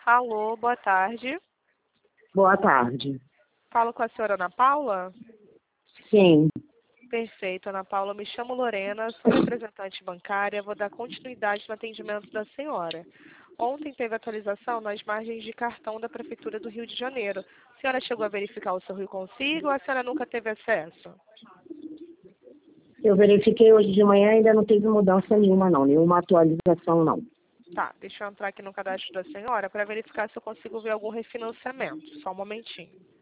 Alô, boa tarde. Boa tarde. Falo com a senhora Ana Paula? Sim. Perfeito, Ana Paula. Me chamo Lorena, sou representante bancária. Vou dar continuidade no atendimento da senhora. Ontem teve atualização nas margens de cartão da Prefeitura do Rio de Janeiro. A senhora chegou a verificar o seu Rio Consigo ou a senhora nunca teve acesso? Eu verifiquei hoje de manhã e ainda não teve mudança nenhuma, não. Nenhuma atualização, não. Tá, deixa eu entrar aqui no cadastro da senhora para verificar se eu consigo ver algum refinanciamento. Só um momentinho.